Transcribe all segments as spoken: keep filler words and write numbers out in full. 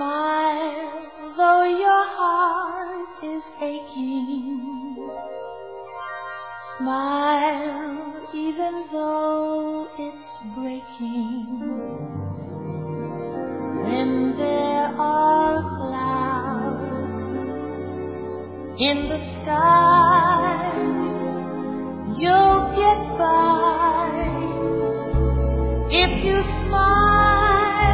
Smile, though your heart is aching. Smile, even though it's breaking. When there are clouds in the sky, you'll get by if you smile.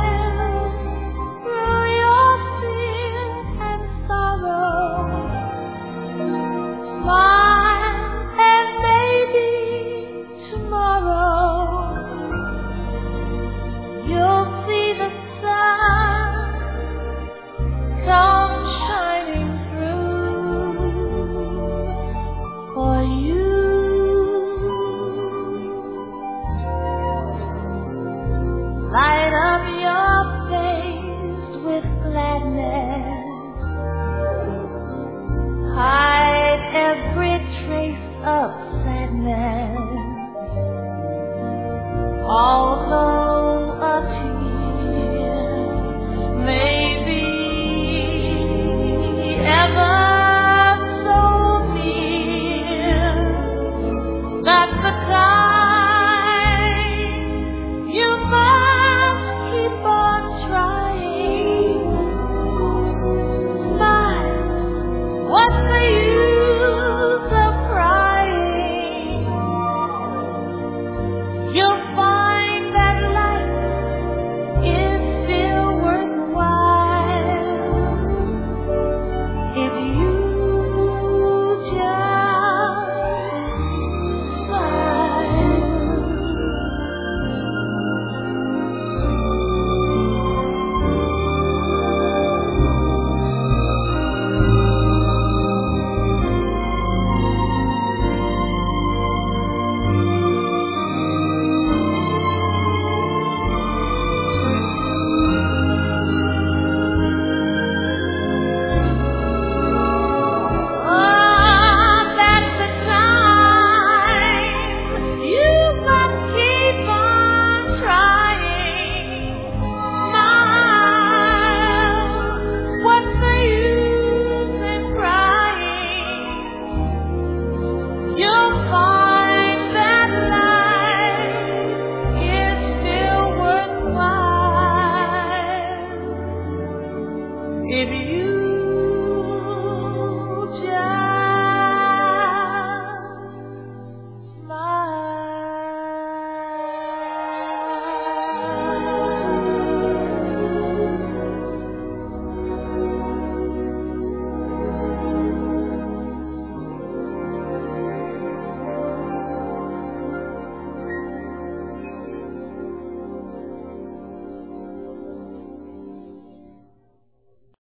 Light up your face with gladness. Hide every trace of sadness. Although